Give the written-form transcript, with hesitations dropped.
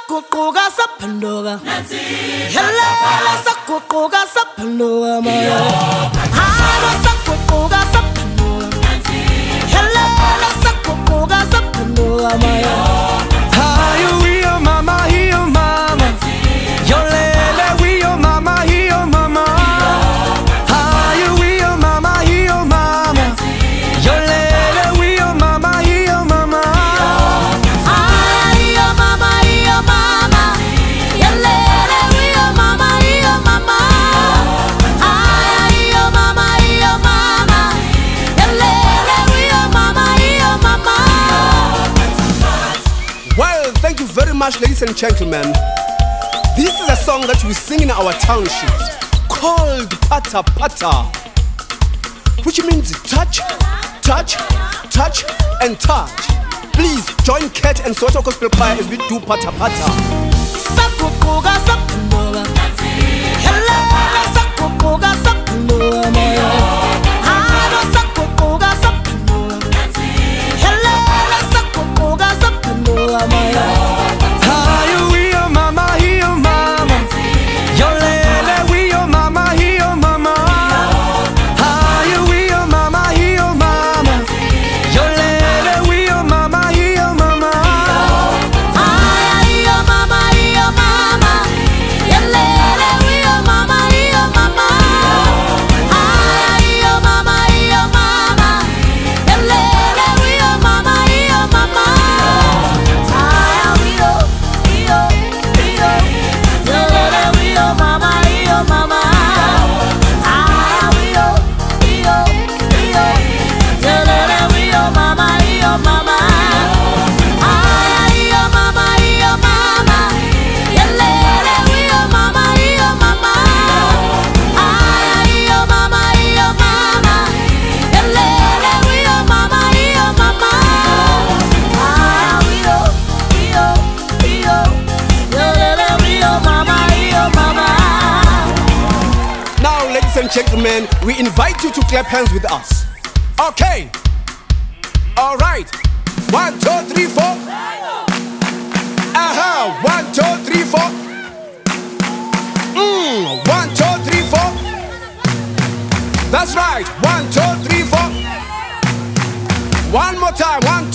saguquka saphenduka Hello saguquka saphenduka maya Halo saguquka saphenduka Hello saguquka saphenduka maya Hayo we your mama, he your mama. Your lele we your mama, he your mama. Hayo we your mama, he your mama. Your lele we your mama, he your mama. Your mama, your mama. Your lele we your mama, your mama. Your mama, your mama. Your lele we your mama, your mama. Well, thank you very much, ladies and gentlemen. This is a song that we sing in our townships called Pata Pata, which means touch, touch, touch, and touch. Please join Cat and Soweto Gospel Choir as we do Pata Pata. Saguquka saphenduka Hello saguquka saphenduka maya Halo saguquka saphenduka Hello saguquka saphenduka maya Hayo we your mama, he your mama. Your lele we your mama, he your mama. Hayo we your mama, he your mama. Your lele we your mama, he your mama. Your mama, your mama. Your lele we your mama, your mama. Your mama, your mama. Your lele we your mama, your mama. Your lele we your mama, your mama. Your lele we your mama, your mama. Your mama, your mama. Your lele we your mama, your mama. Your mama, your mama. Your lele we your mama, your mama. Your lele we your mama, your mama. Now, ladies and gentlemen, we invite you to clap hands with us. Okay. All right. 1, 2, 3, 4. 1, 2, 3, 4. 1, 2, 3, 4. That's right. 1, 2, 3, 4. One more time. 1,